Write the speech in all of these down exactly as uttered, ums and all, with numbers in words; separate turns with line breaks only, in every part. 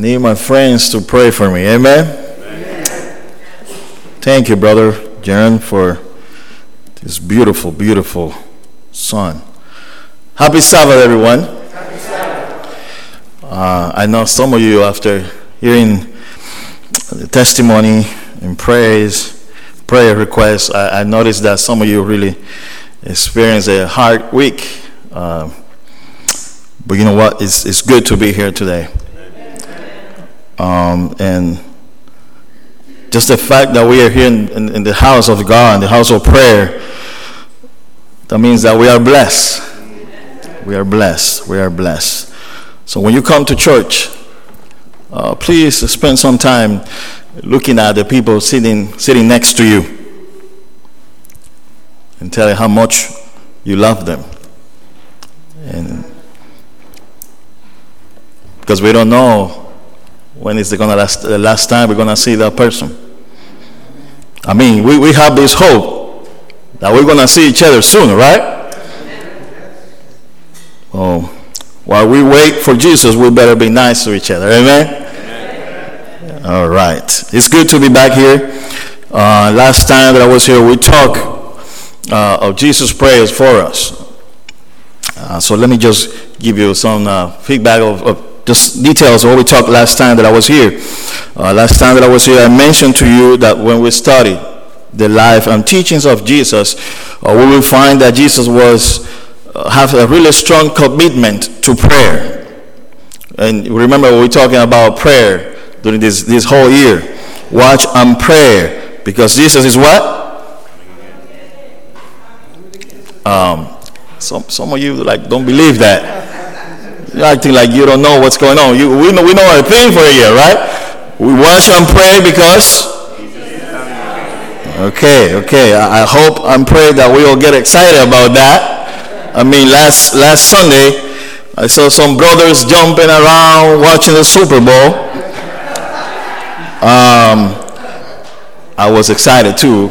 need my friends to pray for me. Amen? Amen. Thank you, Brother Jaron, for this beautiful, beautiful song. Happy Sabbath, everyone.
Happy Sabbath.
Uh, I know some of you, after hearing the testimony and praise, prayer requests, I, I noticed that some of you really experienced a hard week. Uh, but you know what? It's, it's good to be here today. Um, and just the fact that we are here in, in, in the house of God, in the house of prayer, that means that we are blessed. We are blessed. We are blessed. So when you come to church, uh, please spend some time looking at the people sitting sitting next to you and tell you how much you love them. And because we don't know when is the gonna last the last time we're gonna see that person. I mean, we, we have this hope that we're gonna see each other soon, right? Oh, while we wait for Jesus, we better be nice to each other. Amen? Amen. All right. It's good to be back here. Uh, last time that I was here, we talked uh, of Jesus' prayers for us. Uh, so let me just give you some uh, feedback of, of just details of what we talked last time that I was here. Uh, last time that I was here, I mentioned to you that when we studied the life and teachings of Jesus, uh, we will find that Jesus was uh, have a really strong commitment to prayer. And remember, we were talking about prayer during this, this whole year. Watch and pray, because Jesus is what? Um, some some of you like don't believe that. You're acting like you don't know what's going on. You, we know we know our thing for a year, right? We watch and pray because. Okay, okay. I, I hope and pray that we will get excited about that. I mean, last last Sunday, I saw some brothers jumping around watching the Super Bowl. Um, I was excited too.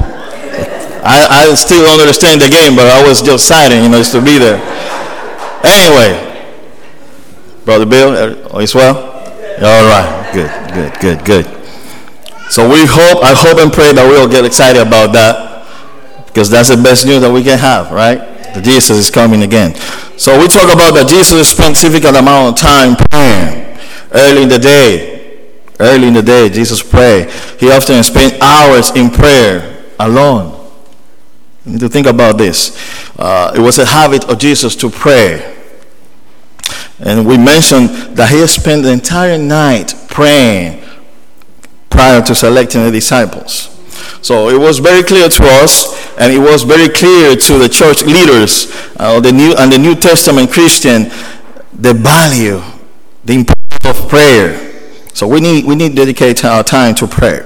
I, I still don't understand the game, but I was just excited, you know, just to be there. Anyway. Brother Bill, as well? All right, good, good, good, good. So we hope, I hope and pray that we'll get excited about that, because that's the best news that we can have, right? That Jesus is coming again. So we talk about that Jesus spent significant amount of time praying early in the day. Early in the day, Jesus prayed. He often spent hours in prayer alone. You need to think about this. Uh, it was a habit of Jesus to pray. And we mentioned that he spent the entire night praying prior to selecting the disciples. So it was very clear to us, and it was very clear to the church leaders uh, the New and the New Testament Christian, the value, the importance of prayer. So we need we need to dedicate our time to prayer.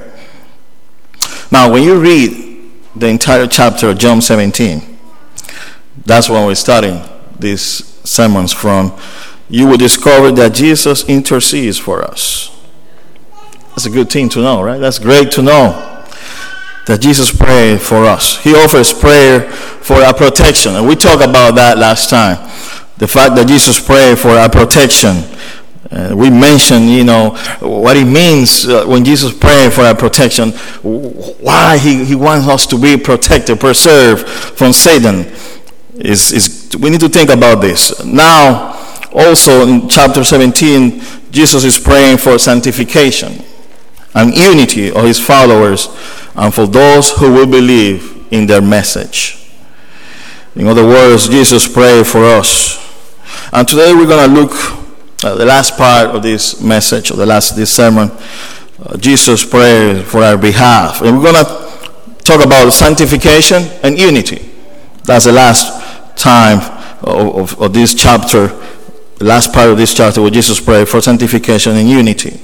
Now, when you read the entire chapter of John seventeen, that's when we're starting these sermons from. You will discover that Jesus intercedes for us. That's a good thing to know, right? That's great to know that Jesus prayed for us. He offers prayer for our protection. And we talked about that last time. The fact that Jesus prayed for our protection. Uh, we mentioned, you know, what it means uh, when Jesus prayed for our protection. Why he, he wants us to be protected, preserved from Satan. Is, is, we need to think about this. Now, also in chapter seventeen, Jesus is praying for sanctification and unity of his followers and for those who will believe in their message. In other words, Jesus prayed for us. And today we're going to look at the last part of this message, or the last this sermon. Uh, Jesus prayed for our behalf. And we're going to talk about sanctification and unity. That's the last time of, of, of this chapter. The last part of this chapter where Jesus prayed for sanctification and unity.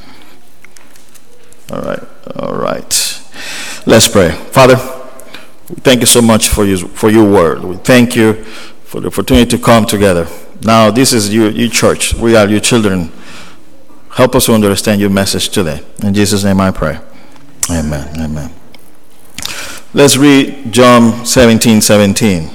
All right, all right. Let's pray. Father, we thank you so much for your, for your word. We thank you for the opportunity to come together. Now, this is your, your church. We are your children. Help us to understand your message today. In Jesus' name I pray. Amen, amen. Let's read John seventeen seventeen.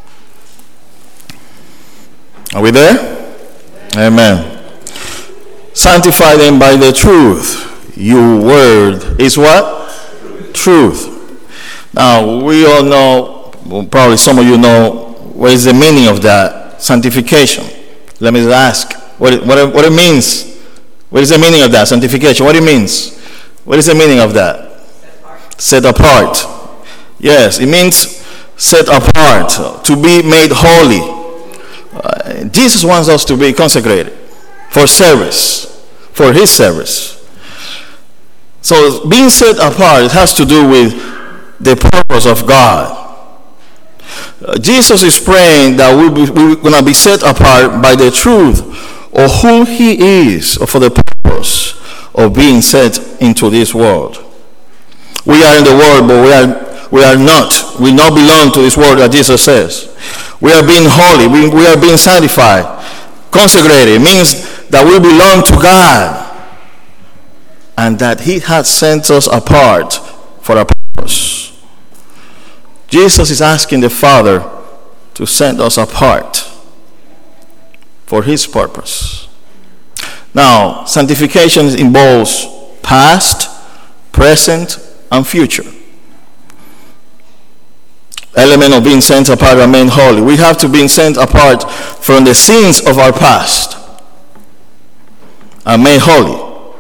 Are we there? Amen. Sanctify them by the truth. Your word is what? Truth. Now, we all know, well, probably some of you know, what is the meaning of that? Sanctification. Let me just ask, what it, what it, what it means? What is the meaning of that? Sanctification, what it means? What is the meaning of that? Set apart. Set apart. Yes, it means set apart, to be made holy. Uh, Jesus wants us to be consecrated for service, for his service. So being set apart, it has to do with the purpose of God. Uh, Jesus is praying that we be, we're going to be set apart by the truth of who he is, or for the purpose of being set into this world. We are in the world, but we are we are not. We not belong to this world, that Jesus says. We are being holy. We, we are being sanctified, consecrated. It means that we belong to God, and that he has sent us apart for a purpose. Jesus is asking the Father to send us apart for his purpose. Now, sanctification involves past, present, and future. Element of being sent apart and made holy. We have to be sent apart from the sins of our past and made holy.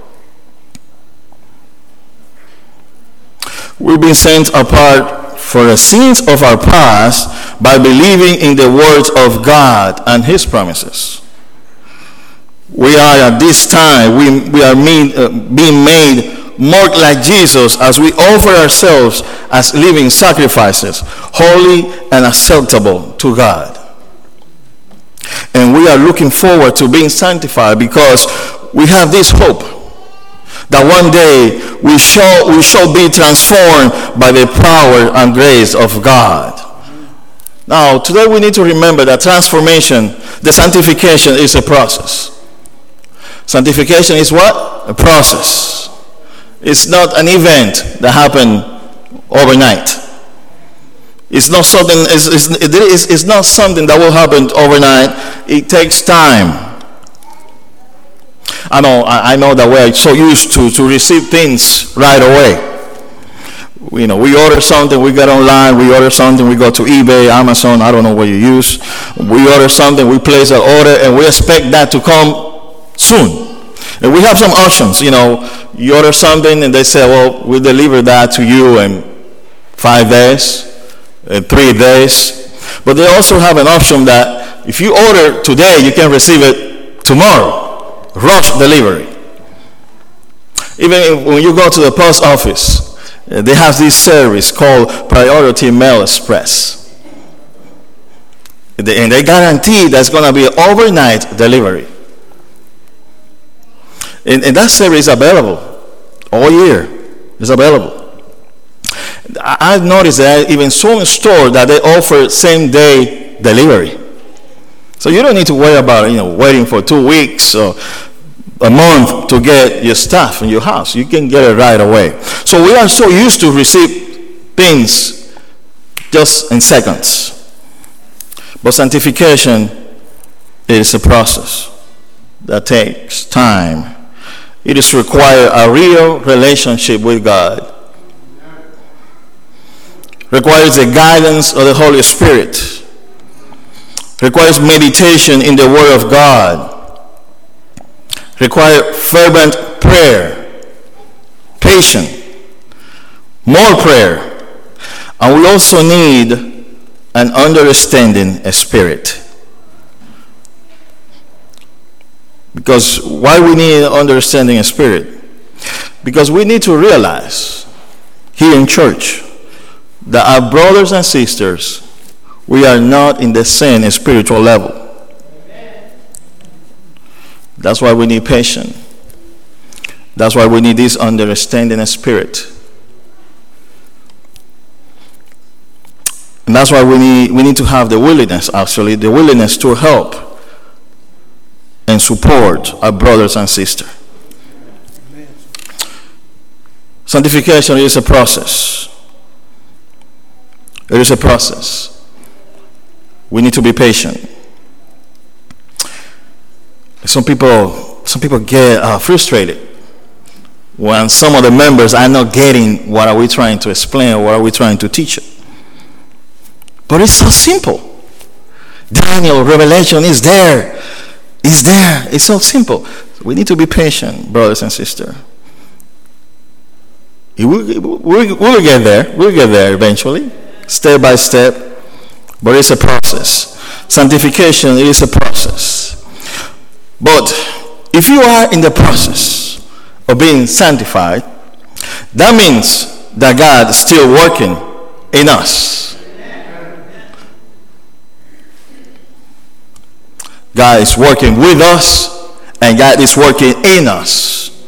We've been sent apart for the sins of our past by believing in the words of God and his promises. We are at this time, we, we are made, uh, being made more like Jesus as we offer ourselves as living sacrifices, holy and acceptable to God. And we are looking forward to being sanctified because we have this hope that one day we shall, we shall be transformed by the power and grace of God. Now, today we need to remember that transformation, the sanctification, is a process. Sanctification is what? A process. It's not an event that happened overnight. It's not something. It's, it's, it's, it's not something that will happen overnight. It takes time. I know. I know that we're so used to to receive things right away. You know, we order something, we get online. We order something, we go to eBay, Amazon. I don't know what you use. We order something, we place an order, and we expect that to come soon. And we have some options, you know, you order something and they say, well, we'll deliver that to you in five days, in three days. But they also have an option that if you order today, you can receive it tomorrow. Rush delivery. Even when you go to the post office, they have this service called Priority Mail Express. And they guarantee that's going to be an overnight delivery. And, and that service is available all year. It's available. I've noticed that even some stores that they offer same day delivery. So you don't need to worry about, you know, waiting for two weeks or a month to get your stuff in your house. You can get it right away. So we are so used to receive things just in seconds. But sanctification is a process that takes time. It is require a real relationship with God. Requires the guidance of the Holy Spirit. Requires meditation in the Word of God. Require fervent prayer, patience, more prayer, and we also need an understanding spirit. Because why we need understanding a spirit? Because we need to realize here in church that our brothers and sisters, we are not in the same spiritual level. That's why we need patience. That's why we need this understanding spirit. And that's why we need we need to have the willingness, actually, the willingness to help and support our brothers and sisters. Amen. Sanctification is a process. It is a process. We need to be patient. Some people some people get uh, frustrated when some of the members are not getting what are we trying to explain or what are we trying to teach. But it's so simple. Daniel, Revelation is there. It's there. It's so simple. We need to be patient, brothers and sisters. We'll, we'll, we'll get there. We'll get there eventually, step by step. But it's a process. Sanctification is a process. But if you are in the process of being sanctified, that means that God is still working in us. God is working with us, and God is working in us.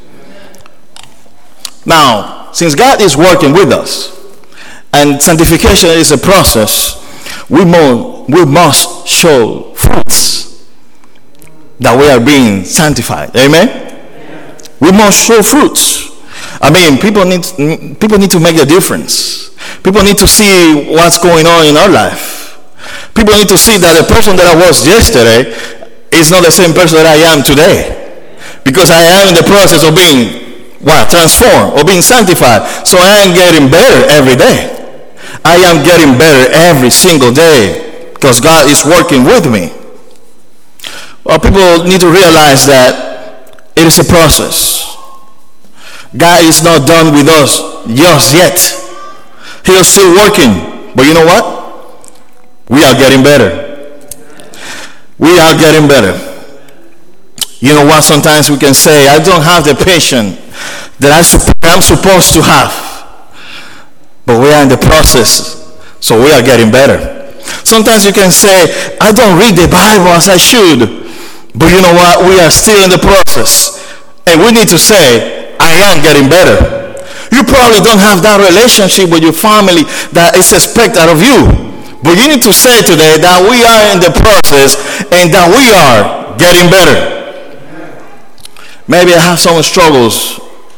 Now, since God is working with us, and sanctification is a process, we, mo- we must show fruits that we are being sanctified. Amen? Amen? We must show fruits. I mean, people need people need to make a difference. People need to see what's going on in our life. People need to see that the person that I was yesterday is not the same person that I am today. Because I am in the process of being what? Transformed, or being sanctified. So I am getting better every day. I am getting better every single day because God is working with me. Well, people need to realize that it is a process. God is not done with us just yet. He is still working. But you know what? We are getting better. We are getting better. You know what? Sometimes we can say, I don't have the patience that I am supposed to have. But we are in the process, so we are getting better. Sometimes you can say, I don't read the Bible as I should. But you know what? We are still in the process. And we need to say, I am getting better. You probably don't have that relationship with your family that is expected of you. But you need to say today that we are in the process and that we are getting better. Maybe I have some struggles,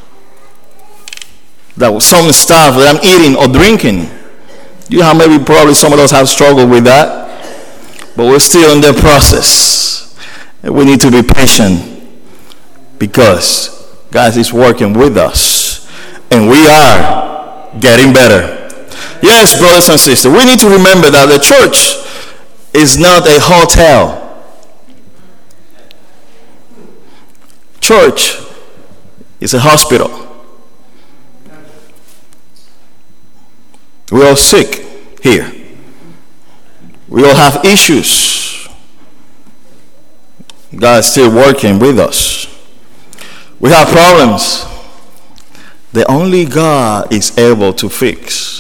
that some stuff that I'm eating or drinking. You know, maybe probably some of us have struggled with that. But we're still in the process. And we need to be patient because God is working with us. And we are getting better. Yes, brothers and sisters, we need to remember that the church is not a hotel. Church is a hospital. We're all sick here. We all have issues. God is still working with us. We have problems that only God is able to fix.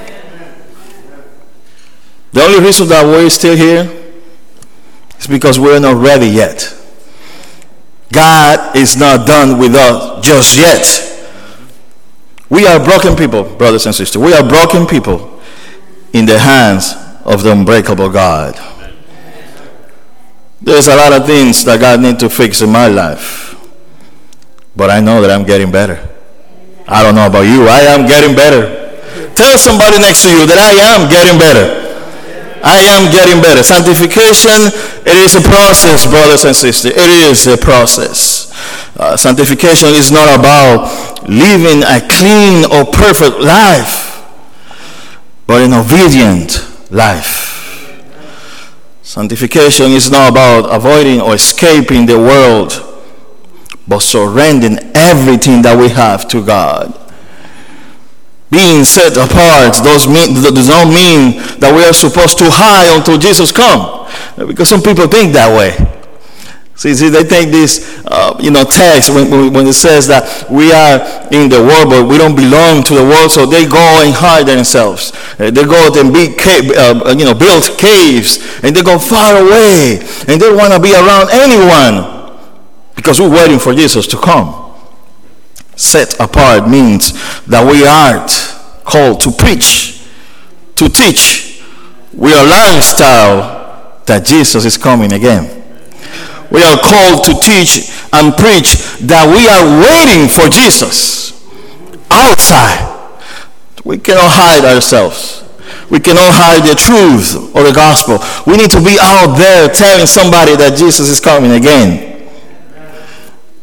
The only reason that we're still here is because we're not ready yet. God is not done with us just yet. We are broken people, brothers and sisters. We are broken people in the hands of the unbreakable God. There's a lot of things that God needs to fix in my life. But I know that I'm getting better. I don't know about you. I am getting better. Tell somebody next to you that I am getting better. I am getting better. Sanctification, it is a process, brothers and sisters. It is a process. Uh, sanctification is not about living a clean or perfect life, but an obedient life. Sanctification is not about avoiding or escaping the world, but surrendering everything that we have to God. Being set apart does, mean, does not mean that we are supposed to hide until Jesus comes. Because some people think that way. See, see they think this, uh, you know, text when, when it says that we are in the world, but we don't belong to the world, so they go and hide themselves. Uh, they go and be, cave, uh, you know, build caves, and they go far away, and they don't want to be around anyone because we're waiting for Jesus to come. Set apart means that we aren't called to preach, to teach. We are lifestyle that Jesus is coming again. We are called to teach and preach that we are waiting for Jesus outside. We cannot hide ourselves. We cannot hide the truth or the gospel. We need to be out there telling somebody that Jesus is coming again.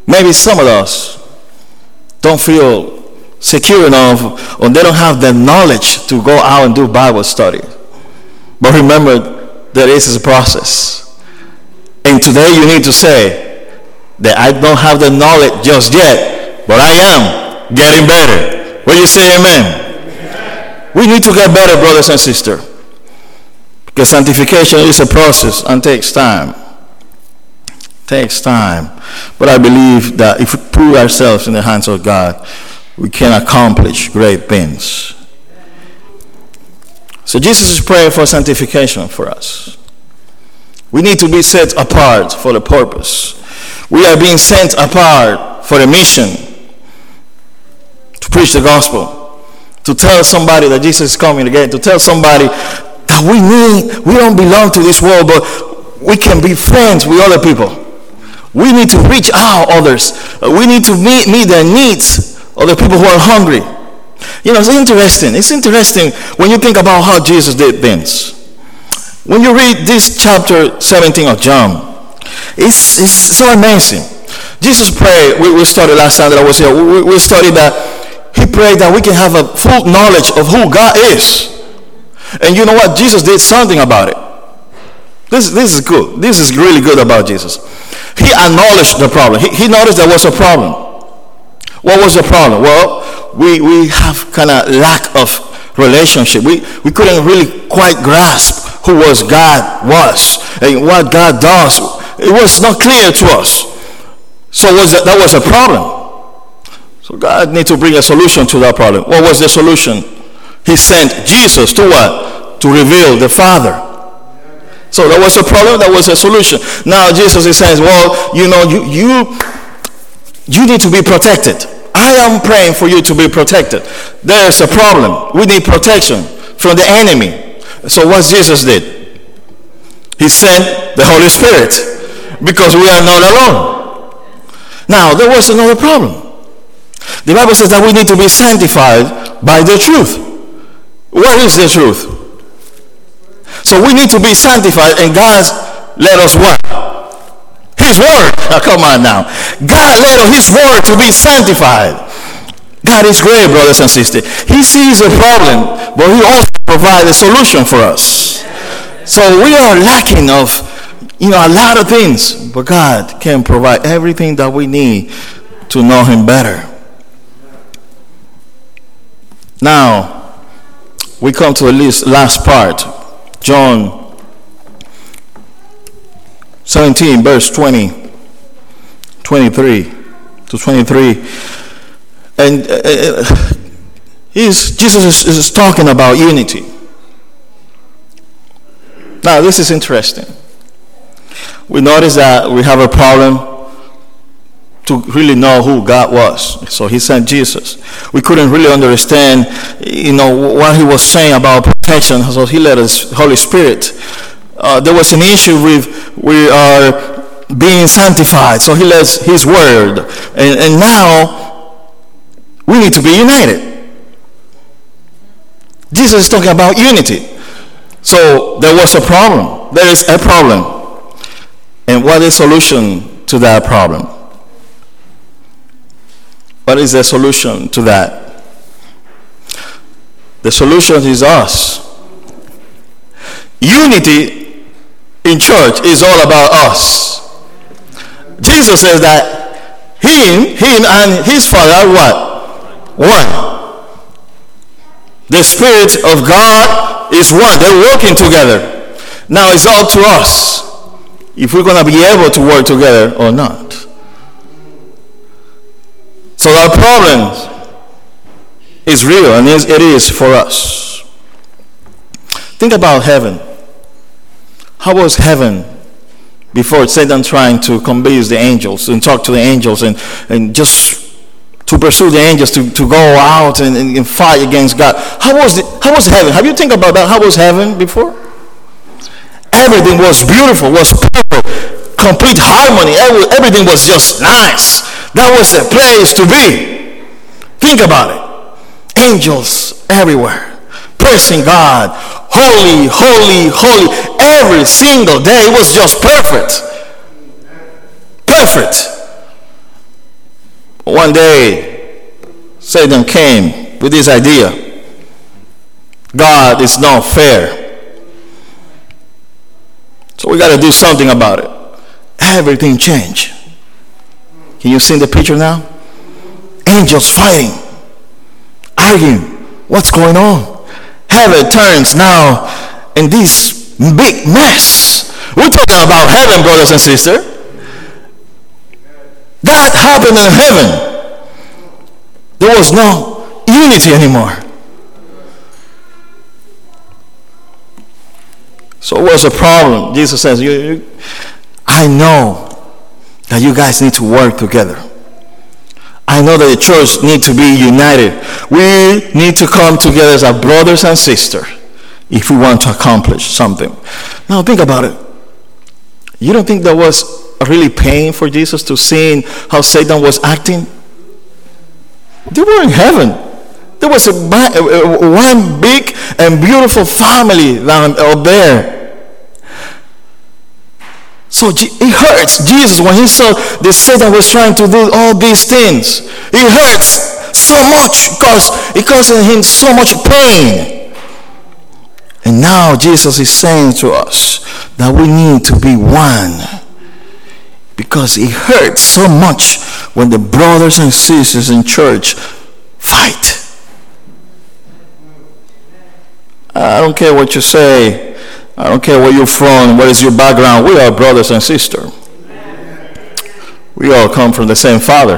Maybe some of us don't feel secure enough, or they don't have the knowledge to go out and do Bible study. But remember that this is a process. And today you need to say that I don't have the knowledge just yet, but I am getting better. Will you say amen? Amen. We need to get better, brothers and sisters. Because sanctification is a process and takes time. Takes time. But I believe that if we put ourselves in the hands of God, we can accomplish great things. So Jesus is praying for sanctification for us. We need to be set apart for the purpose. We are being sent apart for a mission. To preach the gospel. To tell somebody that Jesus is coming again. To tell somebody that we need, we don't belong to this world, but we can be friends with other people. We need to reach out others. We need to meet, meet their needs of the people who are hungry. You know, it's interesting. It's interesting when you think about how Jesus did things. When you read this chapter seventeen of John, it's, it's so amazing. Jesus prayed, we, we studied last time that I was here, we, we studied that he prayed that we can have a full knowledge of who God is. And you know what? Jesus did something about it. This, this is good. This is really good about Jesus. He acknowledged the problem. He, he noticed there was a problem. What was the problem? Well, we, we have kind of lack of relationship. We, we couldn't really quite grasp who was God was and what God does. It was not clear to us. So was that, that was a problem. So God needs to bring a solution to that problem. What was the solution? He sent Jesus to what? To reveal the Father. So that was a problem, that was a solution. Now Jesus is saying, well, you know, you you you need to be protected. I am praying for you to be protected. There's a problem. We need protection from the enemy. So what Jesus did? He sent the Holy Spirit because we are not alone. Now there was another problem. The Bible says that we need to be sanctified by the truth. What is the truth? So we need to be sanctified, and God let us what? His word. Now come on now. God let us His word to be sanctified. God is great, brothers and sisters. He sees a problem, but He also provides a solution for us. So we are lacking of, you know, a lot of things, but God can provide everything that we need to know Him better. Now, we come to the last part. John seventeen, verse twenty, twenty-three to twenty-three. And uh, he's, Jesus is, is talking about unity. Now, this is interesting. We notice that we have a problem to really know who God was. So he sent Jesus. We couldn't really understand, you know, what he was saying about protection. So he let us Holy Spirit. Uh, there was an issue with we are being sanctified. So he lets his word. And, and now we need to be united. Jesus is talking about unity. So there was a problem. There is a problem. And what is the solution to that problem? What is the solution to that? The solution is us. Unity in church is all about us. Jesus says that him, him and his Father are what? One. The Spirit of God is one. They're working together. Now it's up to us if we're going to be able to work together or not. So our problem is real, and it is for us. Think about heaven. How was heaven before Satan trying to convince the angels and talk to the angels and, and just to pursue the angels to, to go out and, and, and fight against God? How was the, how was heaven? Have you think about that? How was heaven before? Everything was beautiful, was perfect, complete harmony. Every, everything was just nice. That was a place to be. Think about it. Angels everywhere, praising God. Holy, holy, holy. Every single day it was just perfect. Perfect. one day, Satan came with this idea. God is not fair. So we got to do something about it. Everything changed. Can you see the picture now? Angels fighting, arguing. What's going on? Heaven turns now in this big mess. We're talking about heaven, brothers and sisters. That happened in heaven. There was no unity anymore. So what's the problem? Jesus says, you, you, I know that you guys need to work together. I know that the church needs to be united. We need to come together as our brothers and sisters if we want to accomplish something. Now think about it. You don't think there was really pain for Jesus to see how Satan was acting? They were in heaven. There was a, one big and beautiful family down up there. So it hurts Jesus when he saw that Satan was trying to do all these things. It hurts so much because it causes him so much pain. And now Jesus is saying to us that we need to be one, because it hurts so much when the brothers and sisters in church fight. I don't care what you say. I don't care where you're from, what is your background. We are brothers and sisters. We all come from the same Father.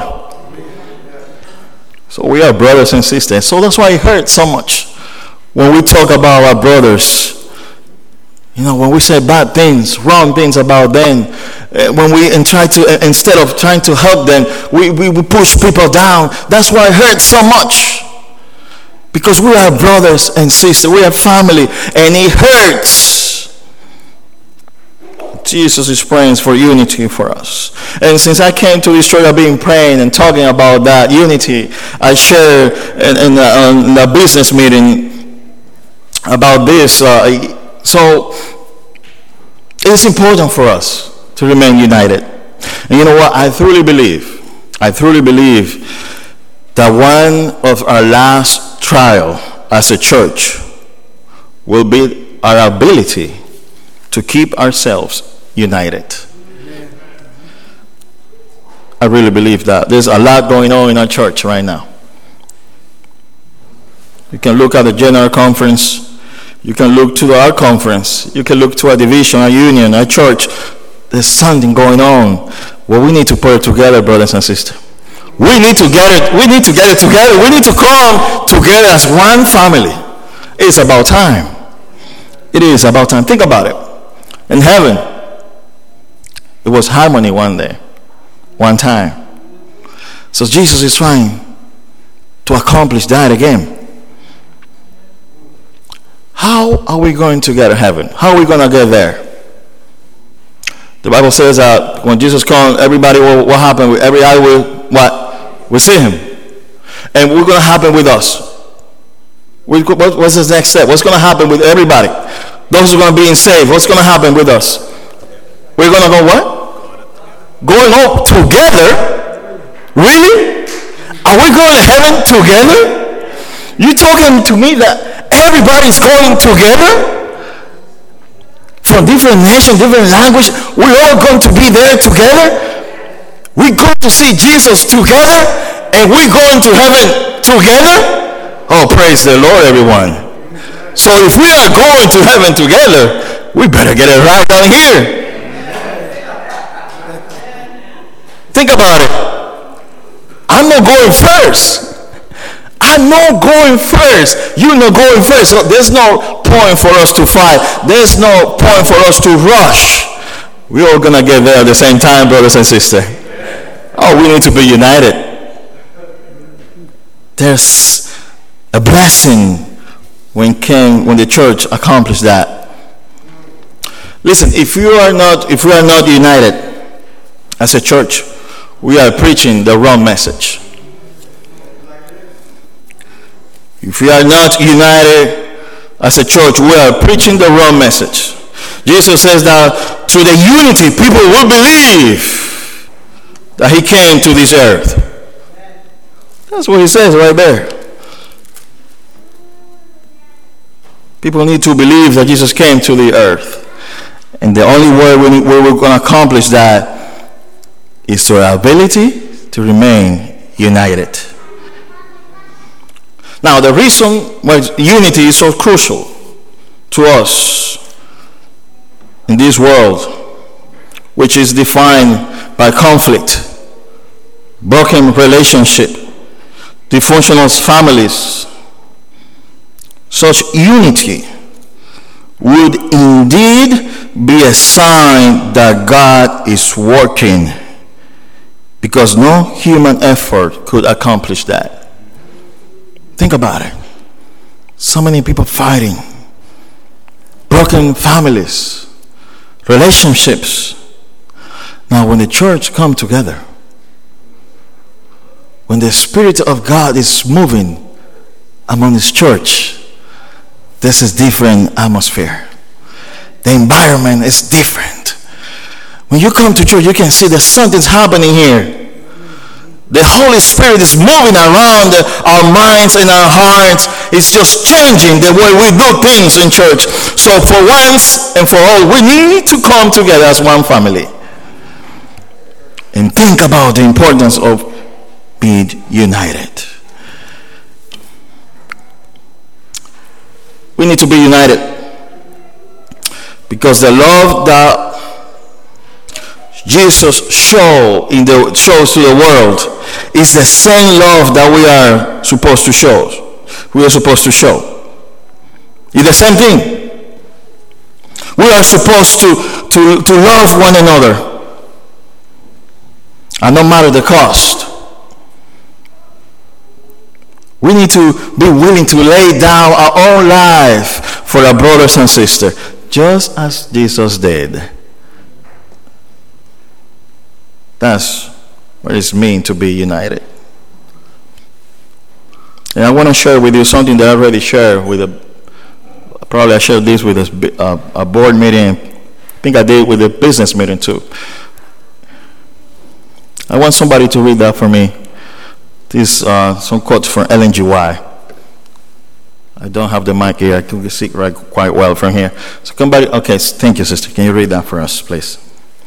So we are brothers and sisters. So that's why it hurts so much when we talk about our brothers. You know, when we say bad things, wrong things about them, when we and try to, instead of trying to help them, we, we, we push people down. That's why it hurts so much. Because we are brothers and sisters. We are family. And it hurts. Jesus is praying for unity for us. And since I came to this church, I've been praying and talking about that unity. I shared in, in, a, in a business meeting about this. Uh, so it's important for us to remain united. And you know what? I truly believe, I truly believe that one of our last trial as a church will be our ability to keep ourselves united. I really believe that. There's a lot going on in our church right now. You can look at the general conference. You can look to our conference. You can look to our division, our union, our church. There's something going on. Well, we need to put it together, brothers and sisters. We need to get it. We need to get it together. We need to come together as one family. It's about time. It is about time. Think about it. In heaven, it was harmony one day, one time. So Jesus is trying to accomplish that again. How are we going to get to heaven? How are we going to get there? The Bible says that when Jesus comes, everybody will, what happened? Every eye will, what? Will see him. And what's going to happen with us? What's the next step? What's going to happen with everybody? Those who are going to be saved, what's going to happen with us? We're going to go what? Going up together? Really? Are we going to heaven together? You talking to me that everybody's going together? From different nations, different languages, we're all going to be there together? We're going to see Jesus together? And we're going to heaven together? Oh, praise the Lord, everyone. So if we are going to heaven together, we better get it right down here. Think about it. I'm not going first. I'm not going first. You're not going first. So there's no point for us to fight. There's no point for us to rush. We're all going to get there at the same time, brothers and sisters. Oh, we need to be united. There's a blessing when came when the church accomplished that. Listen, if you are not if we are not united as a church, we are preaching the wrong message. If we are not united as a church, we are preaching the wrong message. Jesus says that through the unity, people will believe that he came to this earth. That's what he says right there. People need to believe that Jesus came to the earth. And the only way we, we we're going to accomplish that is through our ability to remain united. Now, the reason why unity is so crucial to us in this world, which is defined by conflict, broken relationship, dysfunctional families, such unity would indeed be a sign that God is working, because no human effort could accomplish that. Think about it. So many people fighting, broken families, relationships. Now, when the church come together, when the Spirit of God is moving among His church, this is different atmosphere. The environment is different. When you come to church, you can see that something's happening here. The Holy Spirit is moving around our minds and our hearts. It's just changing the way we do things in church. So for once and for all, we need to come together as one family and think about the importance of being united. We need to be united because the love that Jesus show in the shows to the world is the same love that we are supposed to show. We are supposed to show. It's the same thing. We are supposed to, to, to love one another, and no matter the cost. We need to be willing to lay down our own life for our brothers and sisters, just as Jesus did. That's what it means to be united. And I want to share with you something that I already shared with a, probably I shared this with a, a, a board meeting. I think I did with a business meeting too. I want somebody to read that for me. This uh, some quotes from Ellen G. White. I don't have the mic here. I can see right quite well from here. So somebody, okay, thank you, sister. Can you read that for us, please?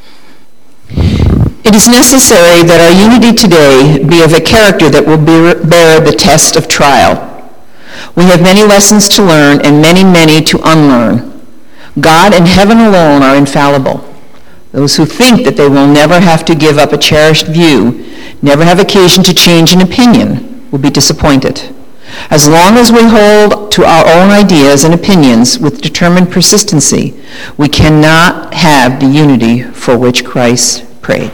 It is necessary that our unity today be of a character that will bear the test of trial. We have many lessons to learn and many, many to unlearn. God and heaven alone are infallible. Those who think that they will never have to give up a cherished view, never have occasion to change an opinion, will be disappointed. As long as we hold to our own ideas and opinions with determined persistency, we cannot have the unity for which Christ prayed.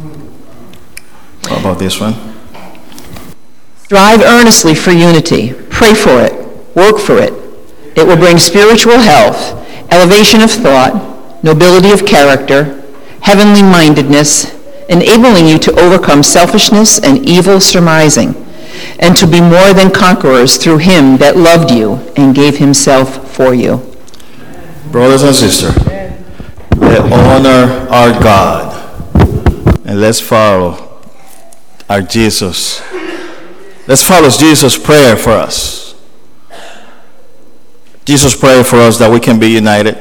How about this one?
Strive earnestly for unity. Pray for it. Work for it. It will bring spiritual health, elevation of thought, nobility of character, heavenly mindedness, enabling you to overcome selfishness and evil surmising, and to be more than conquerors through Him that loved you and gave Himself for you.
Brothers and sisters, let's honor our God and let's follow our Jesus. Let's follow Jesus' prayer for us. Jesus prayed for us that we can be united.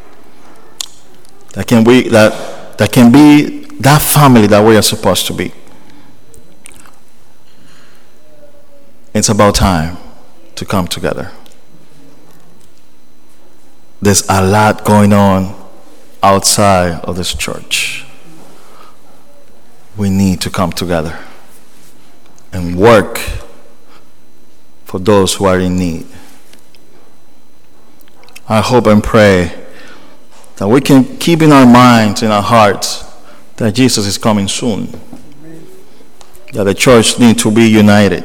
That can be that that can be that family that we are supposed to be. It's about time to come together. There's a lot going on outside of this church. We need to come together and work for those who are in need. I hope and pray that we can keep in our minds and our hearts that Jesus is coming soon. That the church needs to be united.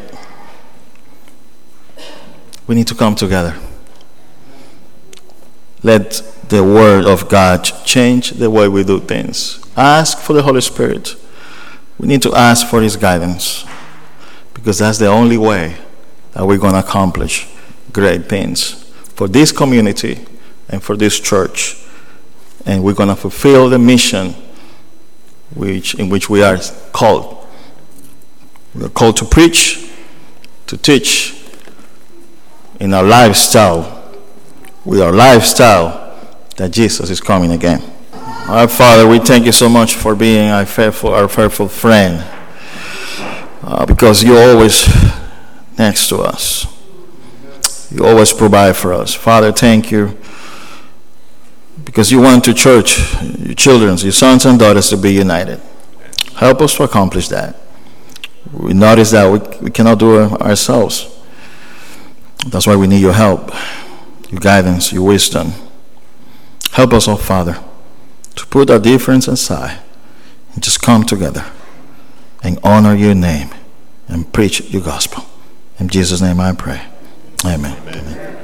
We need to come together. Let the Word of God change the way we do things. Ask for the Holy Spirit. We need to ask for His guidance, because that's the only way that we're going to accomplish great things for this community and for this church. And we're going to fulfill the mission which in which we are called. We are called to preach, to teach in our lifestyle, with our lifestyle, that Jesus is coming again. Our Father, we thank you so much for being our faithful, our faithful friend, uh, because you're always next to us. You always provide for us. Father, thank you, because you want to church, your children, your sons and daughters to be united. Help us to accomplish that. We notice that we, we cannot do it ourselves. That's why we need your help, your guidance, your wisdom. Help us, oh Father, to put our difference aside and just come together and honor your name and preach your gospel. In Jesus' name I pray. Amen. Amen. Amen.